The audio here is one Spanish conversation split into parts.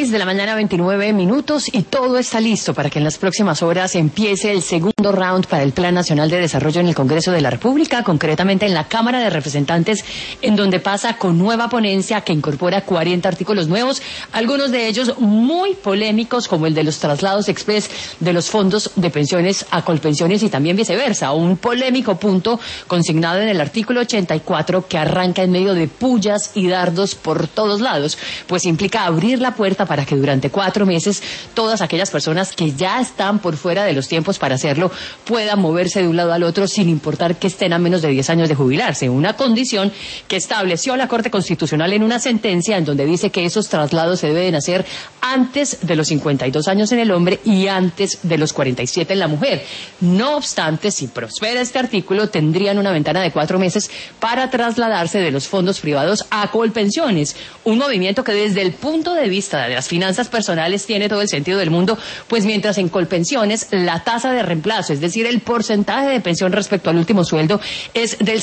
6 de la mañana, 29 minutos, y todo está listo para que en las próximas horas empiece el segundo round para el Plan Nacional de Desarrollo en el Congreso de la República, concretamente en la Cámara de Representantes, en donde pasa con nueva ponencia que incorpora 40 artículos nuevos, algunos de ellos muy polémicos, como el de los traslados express de los fondos de pensiones a Colpensiones y también viceversa, un polémico punto consignado en el artículo 84 que arranca en medio de pullas y dardos por todos lados, pues implica abrir la puerta para que durante 4 meses todas aquellas personas que ya están por fuera de los tiempos para hacerlo puedan moverse de un lado al otro sin importar que estén a menos de 10 años de jubilarse, una condición que estableció la Corte Constitucional en una sentencia en donde dice que esos traslados se deben hacer antes de los 52 años en el hombre y antes de los 47 en la mujer. No obstante, si prospera este artículo, tendrían una ventana de 4 meses para trasladarse de los fondos privados a Colpensiones, un movimiento que desde el punto de vista de las finanzas personales tiene todo el sentido del mundo, pues mientras en Colpensiones la tasa de reemplazo, es decir, el porcentaje de pensión respecto al último sueldo es del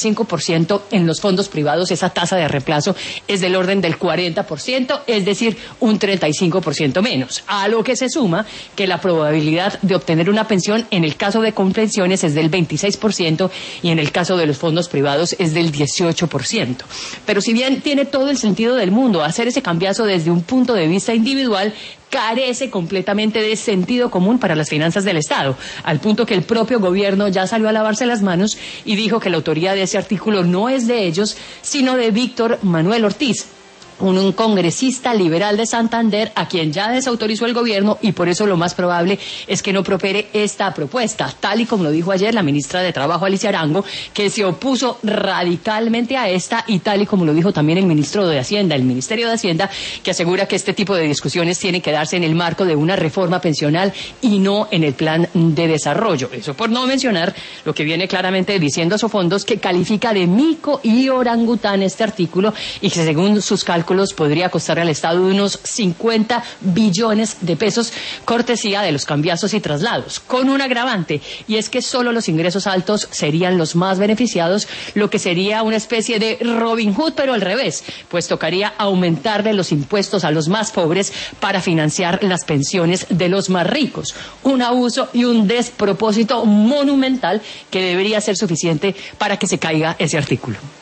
65%, en los fondos privados esa tasa de reemplazo es del orden del 40%, es decir, un 35% menos, a lo que se suma que la probabilidad de obtener una pensión en el caso de Colpensiones es del 26% y en el caso de los fondos privados es del 18%. Pero si bien tiene todo el sentido del mundo hacer ese cambiazo desde un punto de vista individual, carece completamente de sentido común para las finanzas del Estado, al punto que el propio gobierno ya salió a lavarse las manos y dijo que la autoría de ese artículo no es de ellos, sino de Víctor Manuel Ortiz, un congresista liberal de Santander a quien ya desautorizó el gobierno, y por eso lo más probable es que no prospere esta propuesta, tal y como lo dijo ayer la ministra de Trabajo, Alicia Arango, que se opuso radicalmente a esta, y tal y como lo dijo también el ministro de Hacienda, el Ministerio de Hacienda, que asegura que este tipo de discusiones tienen que darse en el marco de una reforma pensional y no en el plan de desarrollo. Eso por no mencionar lo que viene claramente diciendo Asofondos, que califica de mico y orangután este artículo y que según sus cálculos podría costarle al Estado unos 50 billones de pesos, cortesía de los cambiazos y traslados, con un agravante, y es que solo los ingresos altos serían los más beneficiados, lo que sería una especie de Robin Hood, pero al revés, pues tocaría aumentarle los impuestos a los más pobres para financiar las pensiones de los más ricos, un abuso y un despropósito monumental que debería ser suficiente para que se caiga ese artículo.